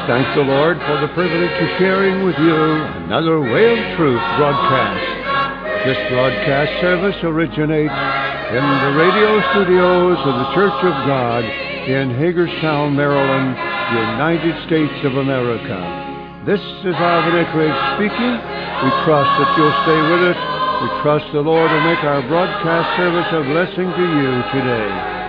thank the Lord for the privilege of sharing with you another Way of Truth broadcast. This broadcast service originates in the radio studios of the Church of God in Hagerstown, Maryland, United States of America. This is Alvin Eckrich speaking. We trust that you'll stay with us. We trust the Lord will make our broadcast service a blessing to you today.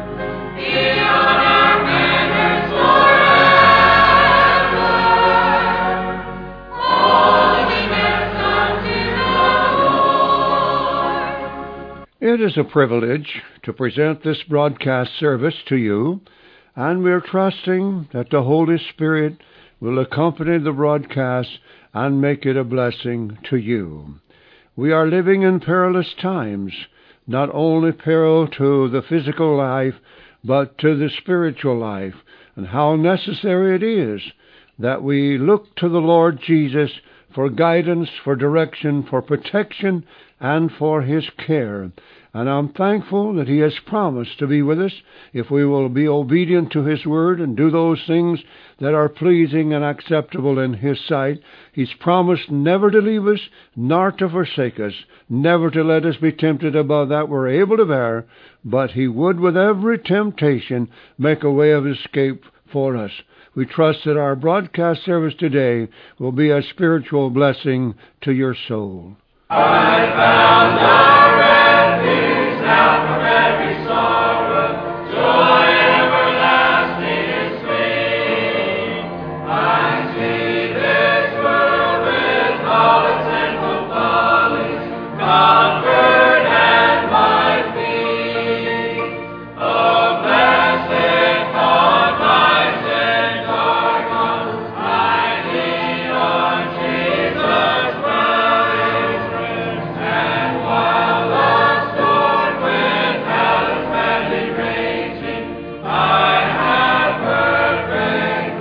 It is a privilege to present this broadcast service to you, and we're trusting that the Holy Spirit will accompany the broadcast and make it a blessing to you. We are living in perilous times, not only peril to the physical life, but to the spiritual life, and how necessary it is that we look to the Lord Jesus for guidance, for direction, for protection, and for His care. And I'm thankful that He has promised to be with us if we will be obedient to His word and do those things that are pleasing and acceptable in His sight. He's promised never to leave us, nor to forsake us, never to let us be tempted above that we're able to bear, but He would with every temptation make a way of escape for us. We trust that our broadcast service today will be a spiritual blessing to your soul. I found a refuge now from every sorrow, joy everlasting is sweet. I see this world with all its sinful follies, comfort at my feet. Oh, blessed thought, my sins are gone. I lean on Jesus' blood. And while the storm with hell's madly raging, I have perfect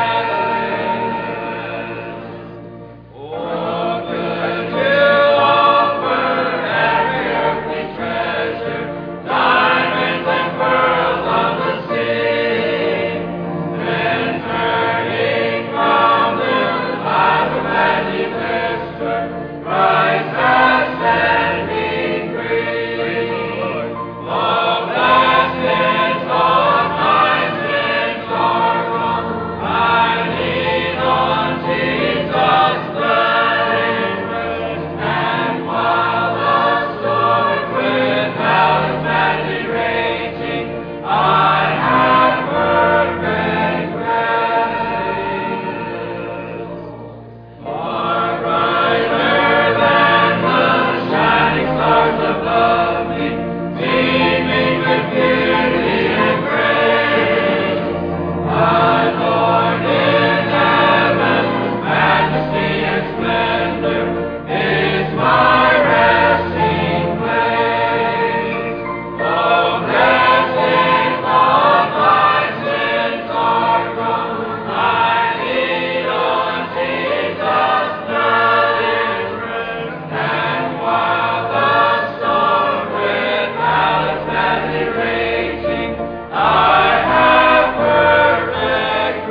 rest. Oh, good to offer every earthly treasure, diamonds and pearls of the sea. Then turning from them, I will gladly whisper, Christ has set me free. Oh, blessed thought, my sins are gone. I lean on Jesus' blood rest. And while the storm without is madly raging, I have perfect rest. Far brighter than the shining stars above me, beaming with beauty and grace. Adorned in heaven's majesty and splendor is my resting place. Oh, blessed thought, my sins are gone. I lean on Jesus' blood is rest. And while the storm without is madly raging, I have perfect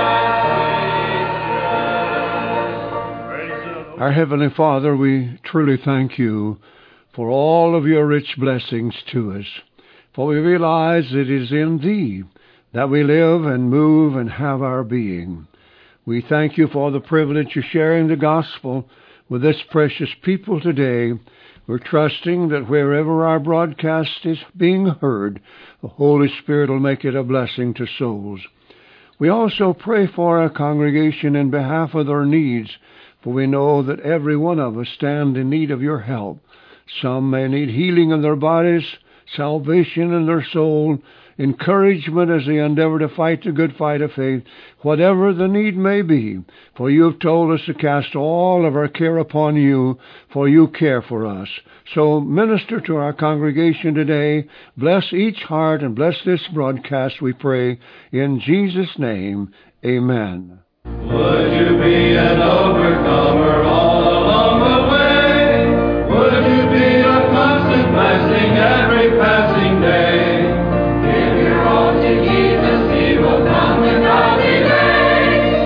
rest. Our Heavenly Father, we truly thank you for all of your rich blessings to us. For we realize it is in Thee that we live and move and have our being. We thank you for the privilege of sharing the gospel with this precious people today. We're trusting that wherever our broadcast is being heard, the Holy Spirit will make it a blessing to souls. We also pray for our congregation in behalf of their needs, for we know that every one of us stand in need of your help. Some may need healing in their bodies, salvation in their soul, encouragement as they endeavor to fight the good fight of faith, whatever the need may be. For you have told us to cast all of our care upon you, for you care for us. So minister to our congregation today. Bless each heart and bless this broadcast, we pray. In Jesus' name, amen. Would you be an overcomer all along the way? Would you be a constant blessing every passing day? Give your all to Jesus, He will come without delay.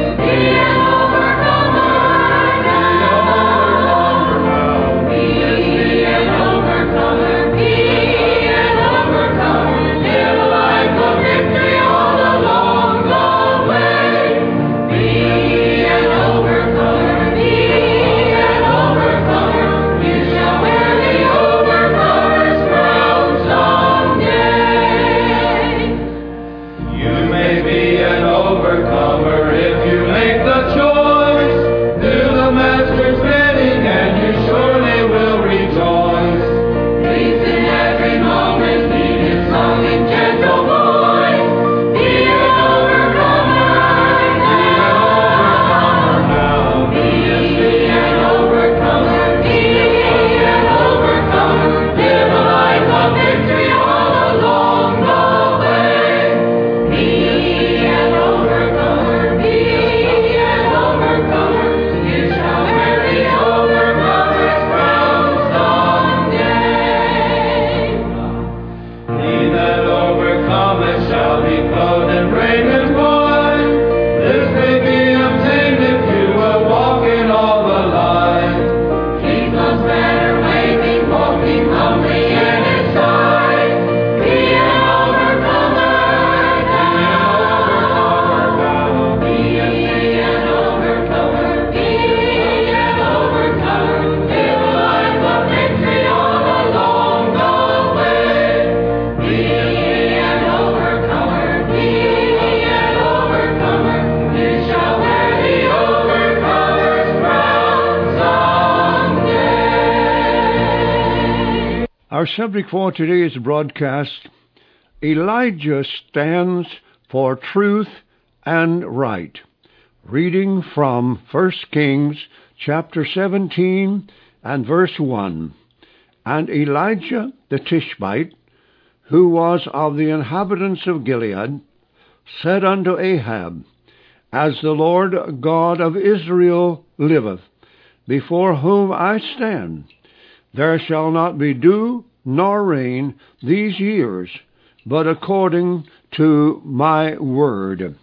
Our subject for today's broadcast, Elijah stands for truth and right. Reading from 1 Kings chapter 17 and verse 1. And Elijah the Tishbite, who was of the inhabitants of Gilead, said unto Ahab, As the Lord God of Israel liveth, before whom I stand, there shall not be dew nor rain these years, but according to my word.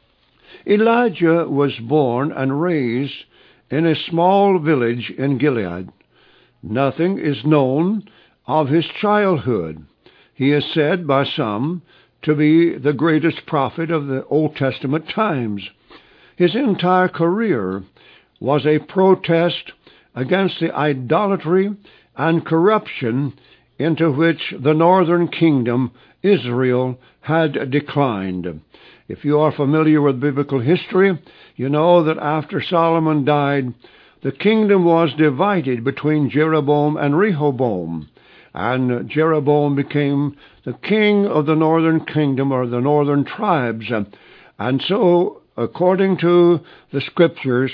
Elijah was born and raised in a small village in Gilead. Nothing is known of his childhood. He is said by some to be the greatest prophet of the Old Testament times. His entire career was a protest against the idolatry and corruption into which the northern kingdom, Israel, had declined. If you are familiar with biblical history, you know that after Solomon died, the kingdom was divided between Jeroboam and Rehoboam, and Jeroboam became the king of the northern kingdom, or the northern tribes. And so, according to the scriptures,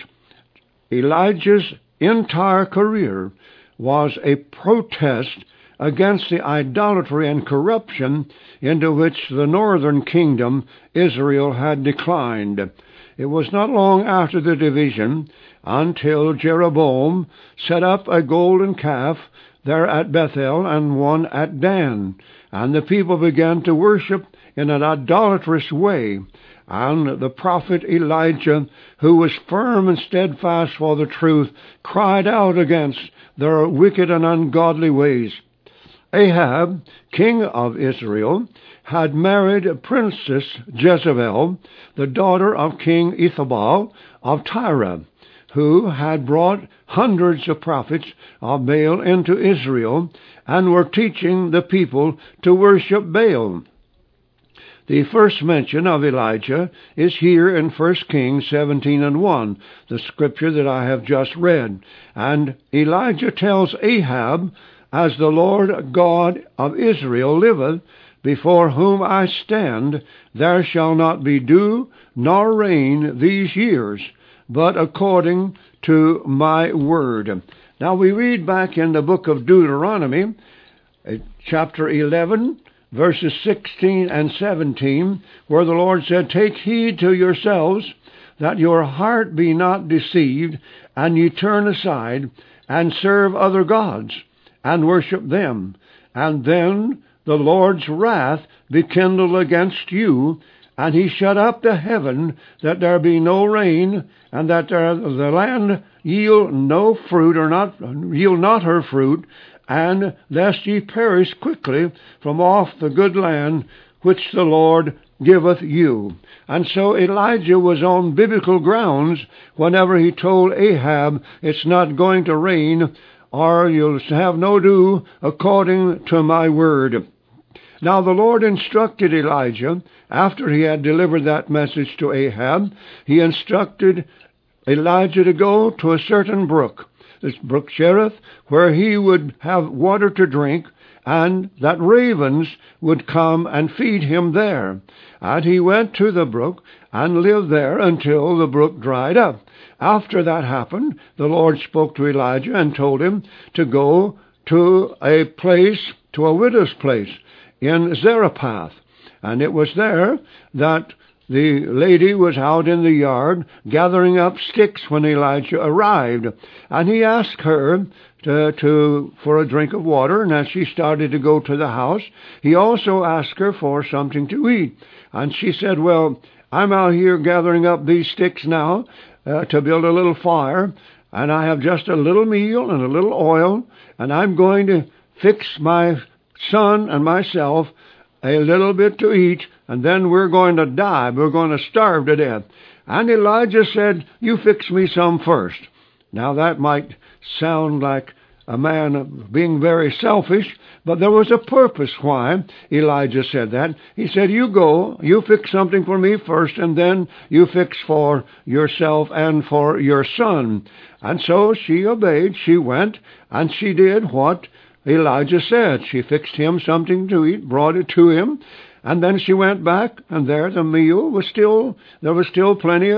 Elijah's entire career was a protest against the idolatry and corruption into which the northern kingdom, Israel, had declined. It was not long after the division until Jeroboam set up a golden calf there at Bethel and one at Dan, and the people began to worship in an idolatrous way. And the prophet Elijah, who was firm and steadfast for the truth, cried out against their wicked and ungodly ways. Ahab, king of Israel, had married Princess Jezebel, the daughter of King Ethbaal of Tyre, who had brought hundreds of prophets of Baal into Israel and were teaching the people to worship Baal. The first mention of Elijah is here in 1 Kings 17 and 1, the scripture that I have just read. And Elijah tells Ahab, As the Lord God of Israel liveth, before whom I stand, there shall not be dew nor rain these years, but according to my word. Now we read back in the book of Deuteronomy, chapter 11, verses 16 and 17, where the Lord said, Take heed to yourselves, that your heart be not deceived, and ye turn aside, and serve other gods, and worship them. And then the Lord's wrath be kindled against you, and he shut up the heaven, that there be no rain, and that the land yield no fruit, or yield not her fruit, and lest ye perish quickly from off the good land which the Lord giveth you. And so Elijah was on biblical grounds whenever he told Ahab, It's not going to rain, or you'll have no dew, according to my word. Now the Lord instructed Elijah, after he had delivered that message to Ahab, he instructed Elijah to go to a certain brook, this brook Cherith, where he would have water to drink, and that ravens would come and feed him there. And he went to the brook and lived there until the brook dried up. After that happened, the Lord spoke to Elijah and told him to go to a place, to a widow's place in Zarephath. And it was there that the lady was out in the yard gathering up sticks when Elijah arrived. And he asked her for a drink of water, and as she started to go to the house, he also asked her for something to eat. And she said, Well, I'm out here gathering up these sticks now to build a little fire, and I have just a little meal and a little oil, and I'm going to fix my son and myself a little bit to eat, and then we're going to die. We're going to starve to death. And Elijah said, You fix me some first. Now that might sound like a man being very selfish, but there was a purpose why Elijah said that. He said, You go, you fix something for me first, and then you fix for yourself and for your son. And so she obeyed. She went, and she did what Elijah said. She fixed him something to eat, brought it to him, and then she went back, and there the meal was still, there was still plenty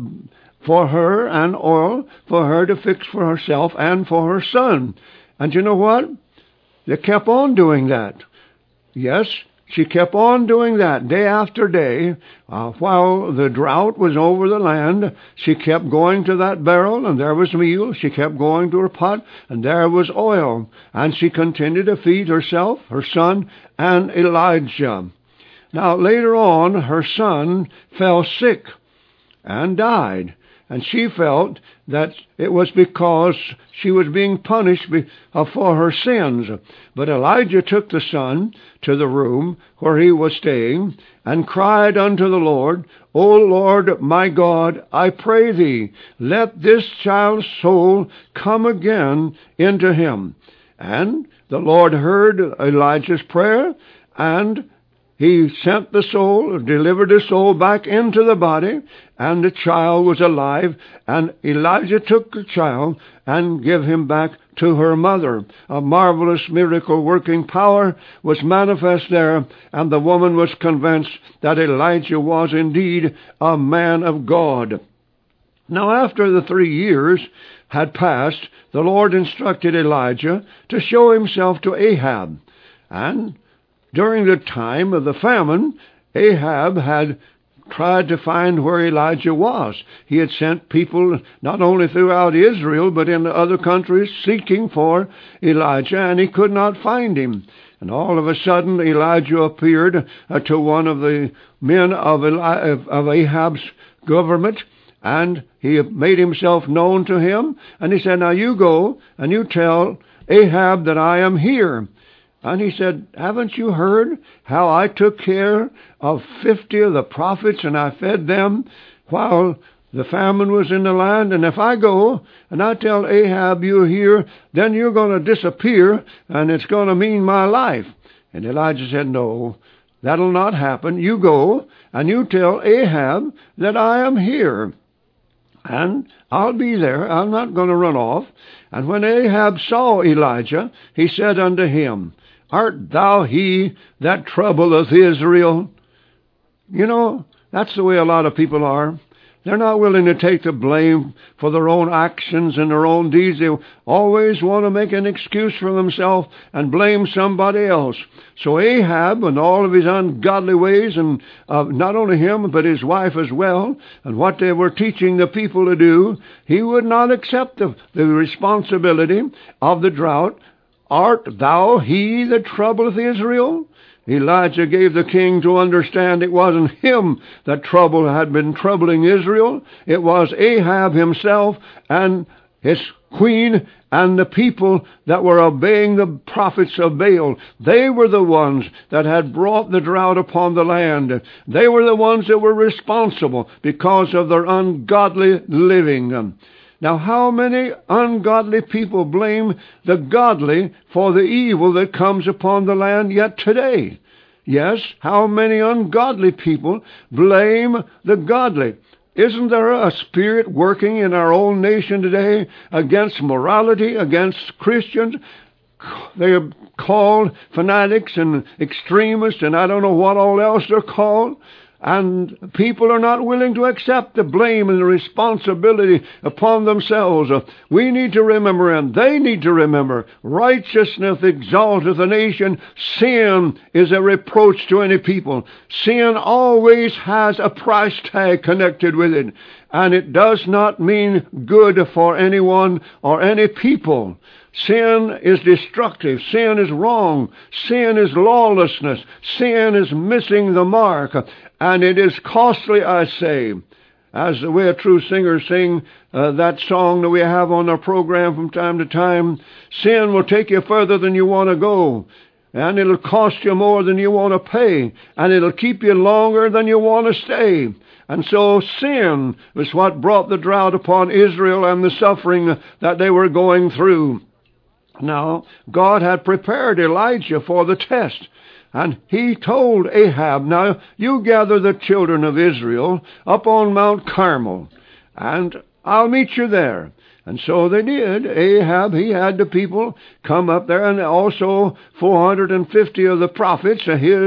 for her and oil for her to fix for herself and for her son. And you know what? They kept on doing that. Yes, she kept on doing that day after day. While the drought was over the land, she kept going to that barrel, and there was meal. She kept going to her pot, and there was oil. And she continued to feed herself, her son, and Elijah. Now, later on, her son fell sick and died. And she felt that it was because she was being punished for her sins. But Elijah took the son to the room where he was staying and cried unto the Lord, O Lord my God, I pray thee, let this child's soul come again into him. And the Lord heard Elijah's prayer, and he sent the soul, delivered the soul back into the body, and the child was alive, and Elijah took the child and gave him back to her mother. A marvelous miracle-working power was manifest there, and the woman was convinced that Elijah was indeed a man of God. Now, after the 3 years had passed, the Lord instructed Elijah to show himself to Ahab, and during the time of the famine, Ahab had tried to find where Elijah was. He had sent people not only throughout Israel, but in other countries seeking for Elijah, and he could not find him. And all of a sudden, Elijah appeared to one of the men of Ahab's government, and he made himself known to him. And he said, now you go and you tell Ahab that I am here. And he said, haven't you heard how I took care of 50 of the prophets and I fed them while the famine was in the land? And if I go and I tell Ahab you're here, then you're going to disappear and it's going to mean my life. And Elijah said, no, that'll not happen. You go and you tell Ahab that I am here. And I'll be there. I'm not going to run off. And when Ahab saw Elijah, he said unto him, Art thou he that troubleth Israel? You know, that's the way a lot of people are. They're not willing to take the blame for their own actions and their own deeds. They always want to make an excuse for themselves and blame somebody else. So Ahab and all of his ungodly ways, and not only him, but his wife as well, and what they were teaching the people to do, he would not accept the responsibility of the drought. Art thou he that troubleth Israel? Elijah gave the king to understand it wasn't him that had been troubling Israel. It was Ahab himself and his queen and the people that were obeying the prophets of Baal. They were the ones that had brought the drought upon the land. They were the ones that were responsible because of their ungodly living. Now, how many ungodly people blame the godly for the evil that comes upon the land yet today? Yes, how many ungodly people blame the godly? Isn't there a spirit working in our own nation today against morality, against Christians? They are called fanatics and extremists, and I don't know what all else they're called. And people are not willing to accept the blame and the responsibility upon themselves. We need to remember, and they need to remember, righteousness exalteth a nation. Sin is a reproach to any people. Sin always has a price tag connected with it. And it does not mean good for anyone or any people. Sin is destructive. Sin is wrong. Sin is lawlessness. Sin is missing the mark. And it is costly, I say. As the Way of True singers sing that song that we have on our program from time to time, sin will take you further than you want to go. And it'll cost you more than you want to pay. And it'll keep you longer than you want to stay. And so sin was what brought the drought upon Israel and the suffering that they were going through. Now, God had prepared Elijah for the test. And he told Ahab, now you gather the children of Israel up on Mount Carmel, and I'll meet you there. And so they did. Ahab, he had the people come up there, and also 450 of the prophets.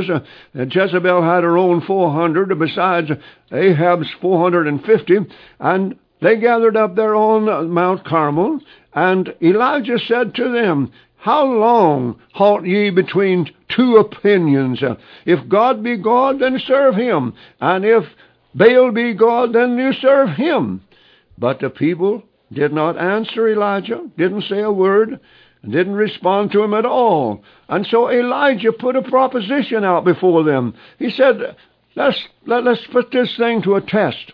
Jezebel had her own 400 besides Ahab's 450, and they gathered up there on Mount Carmel, and Elijah said to them, "How long halt ye between two opinions? If God be God, then serve him, and if Baal be God, then you serve him." But the people did not answer Elijah, didn't say a word, didn't respond to him at all. And so Elijah put a proposition out before them. He said, let's put this thing to a test.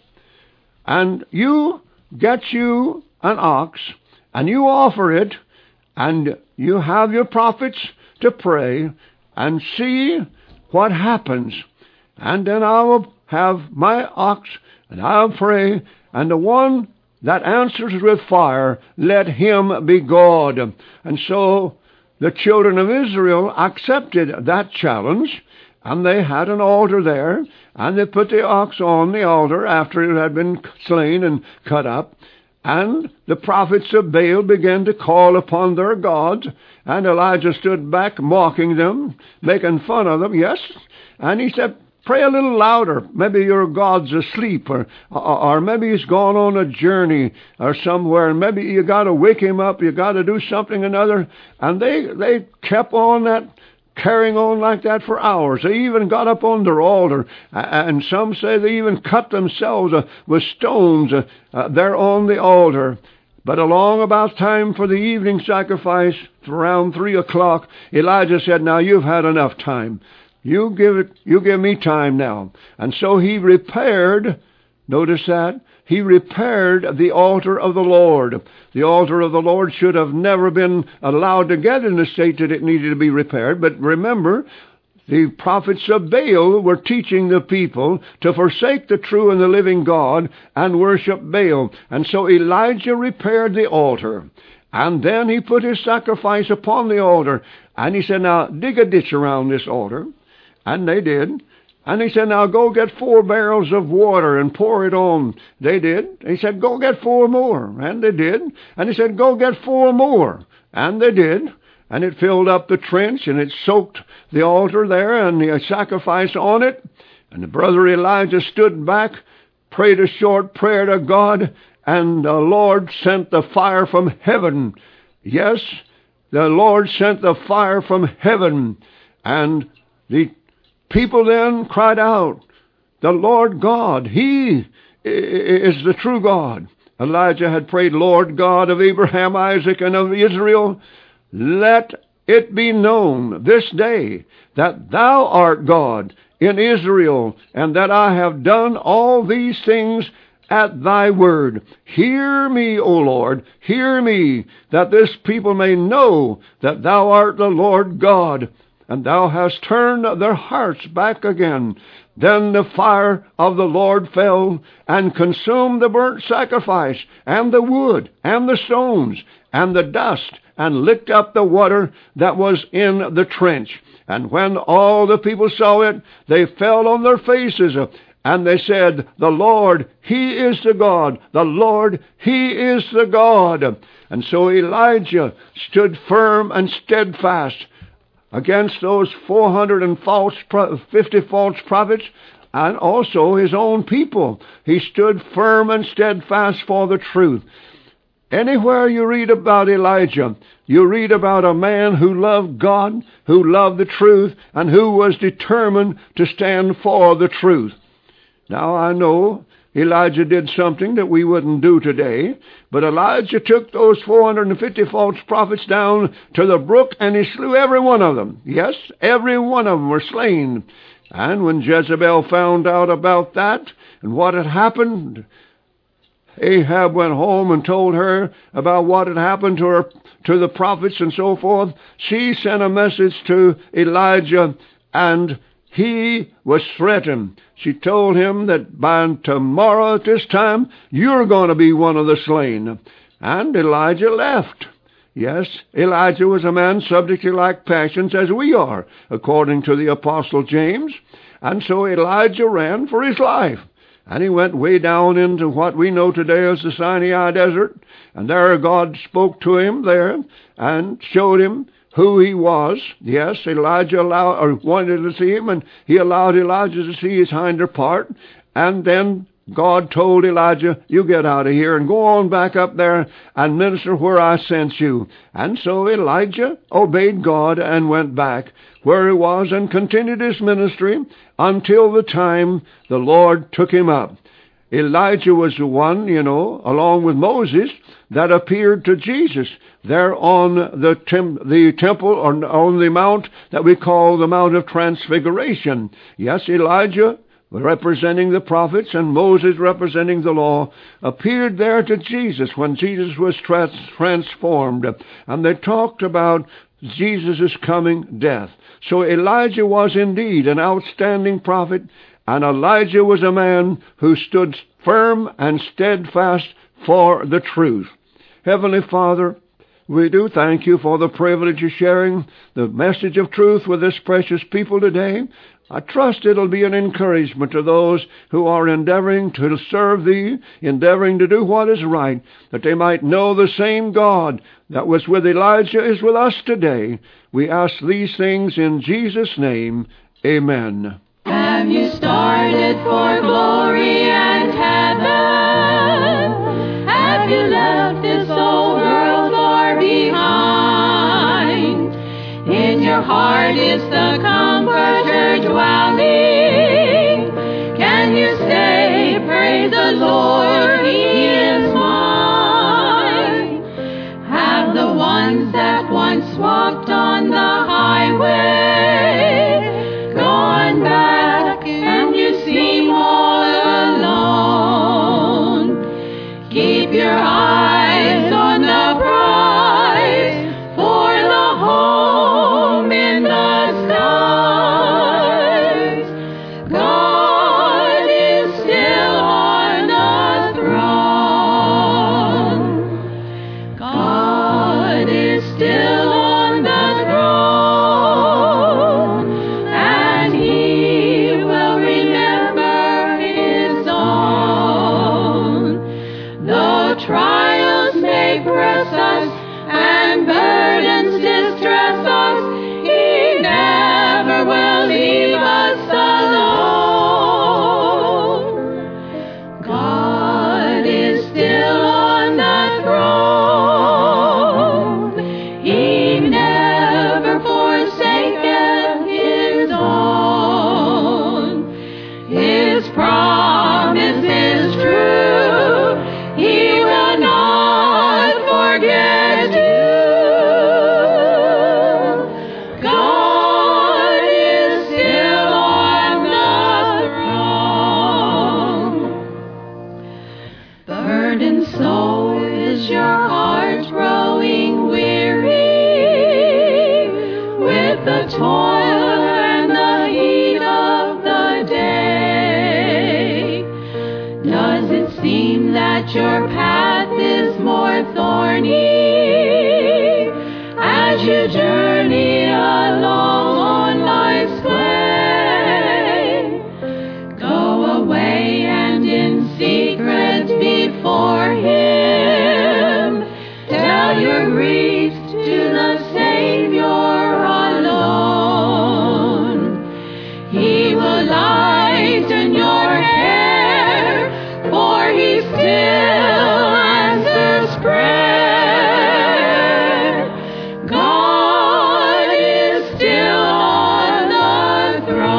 And you get you an ox, and you offer it, and you have your prophets to pray, and see what happens. And then I will have my ox, and I'll pray, and the one that answers with fire, let him be God. And so the children of Israel accepted that challenge, and they had an altar there, and they put the ox on the altar after it had been slain and cut up. And the prophets of Baal began to call upon their gods, and Elijah stood back mocking them, making fun of them, yes. And he said, "Pray a little louder. Maybe your God's asleep, or maybe he's gone on a journey or somewhere, and maybe you got to wake him up. You got to do something another." And they kept on that, carrying on like that for hours. They even got up on their altar, and some say they even cut themselves with stones there on the altar. But along about time for the evening sacrifice, around 3 o'clock, Elijah said, "Now you've had enough time. You give me time now." And so he repaired, notice that, he repaired the altar of the Lord. The altar of the Lord should have never been allowed to get in the state that it needed to be repaired. But remember, the prophets of Baal were teaching the people to forsake the true and the living God and worship Baal. And so Elijah repaired the altar. And then he put his sacrifice upon the altar. And he said, "Now dig a ditch around this altar." And they did. And he said, "Now go get 4 barrels of water and pour it on." They did. He said, "Go get 4 more." And they did. And he said, "Go get 4 more." And they did. And it filled up the trench, and it soaked the altar there and the sacrifice on it. And the brother Elijah stood back, prayed a short prayer to God, and the Lord sent the fire from heaven. Yes, the Lord sent the fire from heaven. And the people then cried out, "The Lord God, He is the true God." Elijah had prayed, "Lord God of Abraham, Isaac, and of Israel, let it be known this day that Thou art God in Israel, and that I have done all these things at Thy word. Hear me, O Lord, hear me, that this people may know that Thou art the Lord God, and Thou hast turned their hearts back again." Then the fire of the Lord fell and consumed the burnt sacrifice, and the wood, and the stones, and the dust, and licked up the water that was in the trench. And when all the people saw it, they fell on their faces, and they said, "The Lord, He is the God. The Lord, He is the God." And so Elijah stood firm and steadfast against those 450 false prophets, and also his own people. He stood firm and steadfast for the truth. Anywhere you read about Elijah, you read about a man who loved God, who loved the truth, and who was determined to stand for the truth. Now, I know Elijah did something that we wouldn't do today, but Elijah took those 450 false prophets down to the brook, and he slew every one of them. Yes, every one of them were slain. And when Jezebel found out about that and what had happened, Ahab went home and told her about what had happened to the prophets and so forth. She sent a message to Elijah, and he was threatened. She told him that by tomorrow at this time, you're going to be one of the slain. And Elijah left. Yes, Elijah was a man subject to like passions as we are, according to the Apostle James. And so Elijah ran for his life. And he went way down into what we know today as the Sinai Desert. And there God spoke to him there and showed him who he was. Yes, Elijah wanted to see him, and he allowed Elijah to see his hinder part. And then God told Elijah, you get out of here and go on back up there and minister where I sent you. And so Elijah obeyed God and went back where he was and continued his ministry until the time the Lord took him up. Elijah was the one, along with Moses, that appeared to Jesus there on the temple, or on the mount that we call the Mount of Transfiguration. Yes, Elijah, representing the prophets, and Moses representing the law, appeared there to Jesus when Jesus was transformed. And they talked about Jesus' coming death. So Elijah was indeed an outstanding prophet, and Elijah was a man who stood firm and steadfast for the truth. Heavenly Father, we do thank you for the privilege of sharing the message of truth with this precious people today. I trust it'll be an encouragement to those who are endeavoring to serve Thee, endeavoring to do what is right, that they might know the same God that was with Elijah is with us today. We ask these things in Jesus' name. Amen. Have you started for glory and heaven? Have you left this old world far behind? In your heart is the Comforter dwelling. Can you say, praise the Lord, He is mine? Have the ones that once walked on the highway gone back, and you seem all alone? Keep your eyes on the prize, for the home in the skies. God is still on the throne. God is still on the throne, and He will remember His own. Though trials may press us and burdens distress us, He never will leave us alone. God is still on the throne. He never forsaken His own. His promise is true. He will not forget you. God is still on the throne. Burdened soul, is your heart growing weary with the toil and the heat of the day? Does it seem that your path is more thorny as you journey along on life's way? Go away and in secret before Him tell your griefs to the Savior alone. He will lighten your care, for He still answers prayer. God is still on the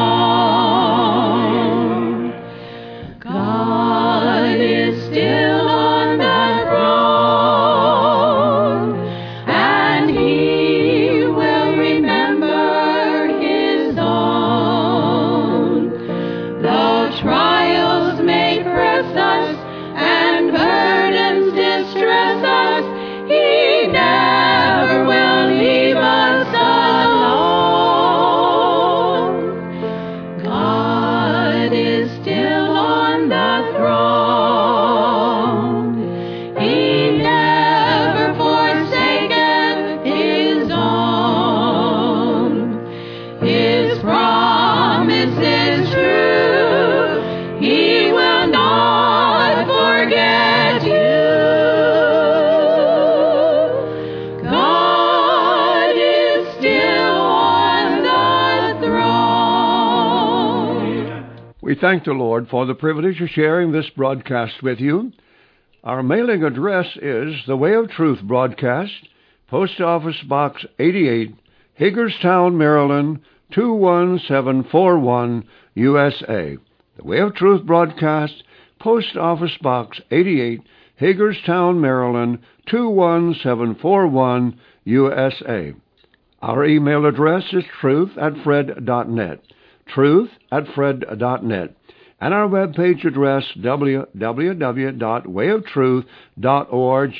throne. God is still on the throne, and He will remember His own. We thank the Lord for the privilege of sharing this broadcast with you. Our mailing address is The Way of Truth Broadcast, Post Office Box 88, Hagerstown, Maryland, 21741, USA. The Way of Truth Broadcast, Post Office Box 88, Hagerstown, Maryland, 21741, USA. Our email address is truth@fred.net, truth@fred.net, and our webpage address, www.wayoftruth.org,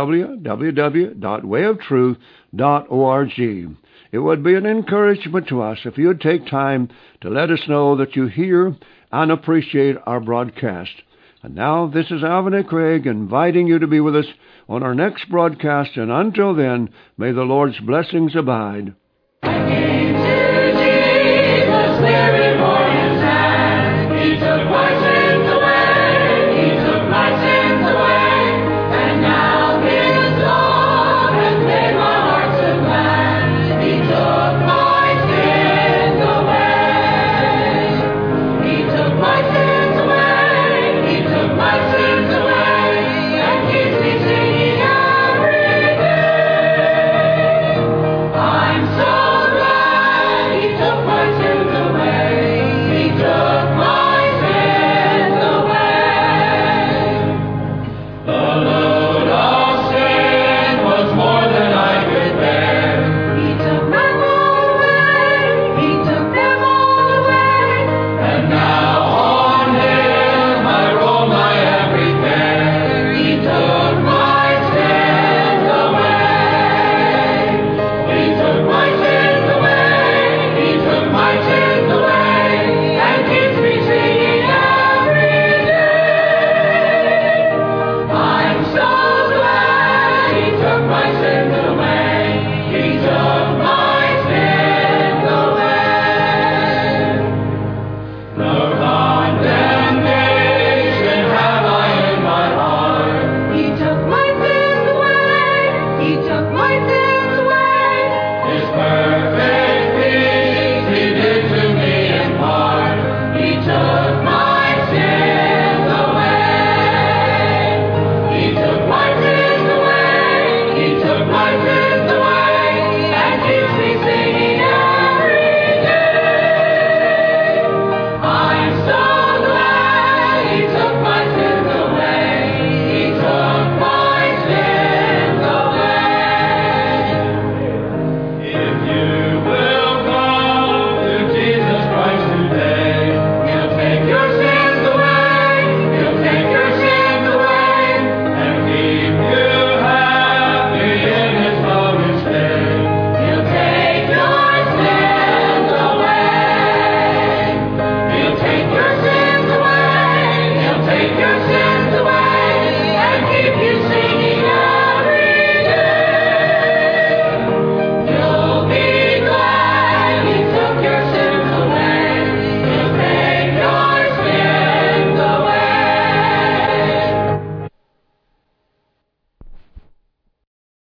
www.wayoftruth.org. It would be an encouragement to us if you would take time to let us know that you hear and appreciate our broadcast. And now, this is Alvin A. Craig inviting you to be with us on our next broadcast, and until then, may the Lord's blessings abide.